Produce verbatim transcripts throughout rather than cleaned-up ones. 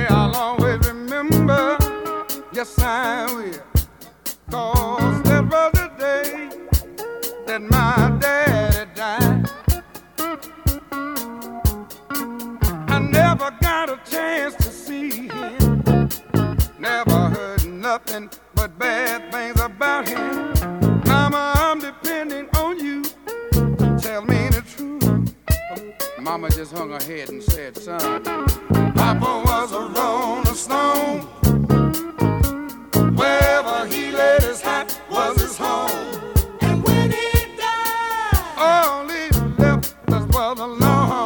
Say I'll always remember, yes I will, 'cause that was the day that my daddy died. I never got a chance to see him, never heard nothing but bad things about him. Mama, I'm depending on you to tell me the truth. Mama just hung her head and said, son, Papa was a rolling stone. Wherever he laid his hat was his home. And when he died, all he left us was alone.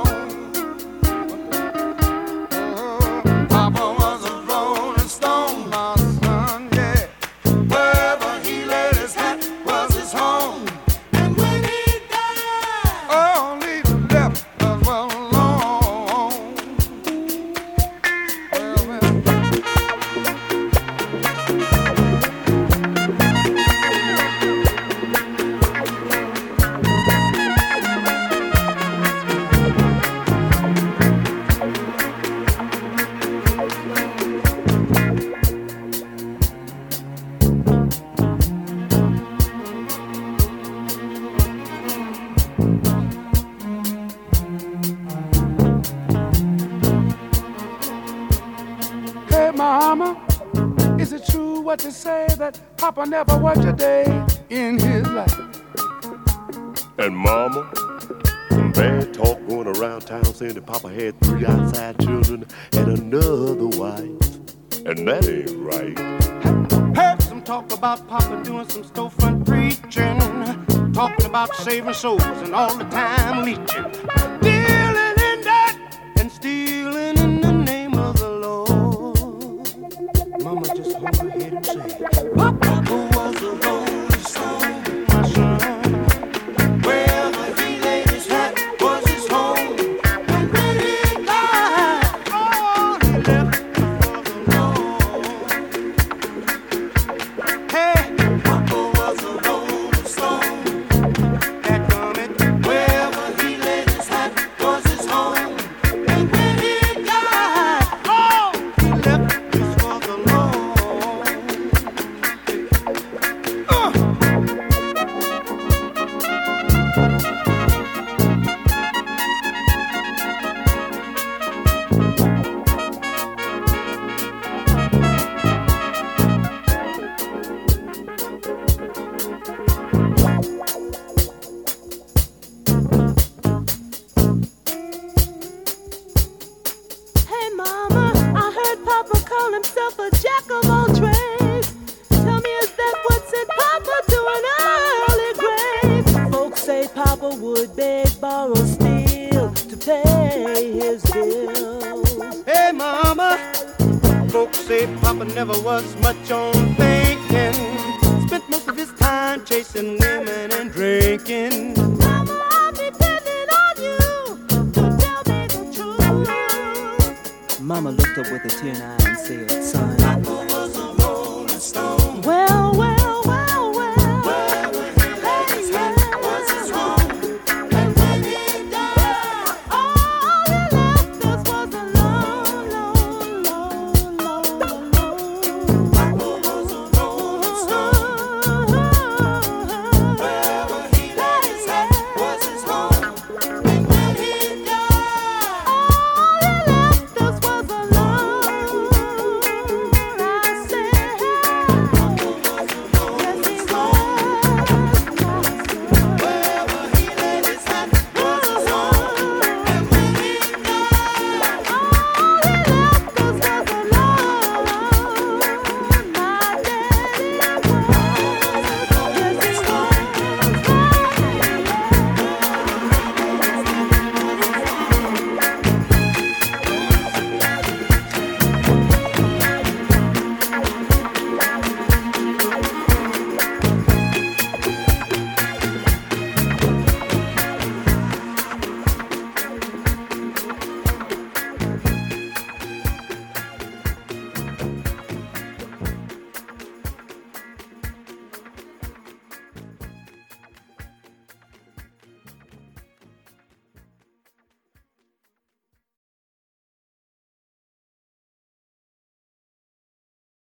Oh, Papa was a rolling stone, my son, yeah. Wherever he laid his hat was his home. And when he died, all he left us was alone. Well, well. Hey, Mama, is it true what you say that Papa never worked a day in his life? And Mama, some bad talk going around town saying that Papa had three outside children and another wife. And that ain't right. Heard some talk about Papa doing some storefront preaching, talking about saving souls and all the time leeching, dealing in that and stealing in the name of the Lord. Mama just hung her head and said, Papa was a rolling stone, my son. Wherever he laid his hat was his home. And when he died, all he left was alone. Hey, Papa was a rolling stone. That comment, wherever he laid his hat was his home. And when he died, all he left us was alone. Uh. Hey mama, I heard Papa call himself a jack of all trades. Tell me, is that what sent Papa to an early grave? Folks say Papa would beg, borrow, steal to pay his bills. Hey, Mama, folks say Papa never was much on thinking. Spent most of his time chasing women and drinking. Mama, I'm depending on you to tell me the truth. Mama looked up with a tear in her eye and said, son,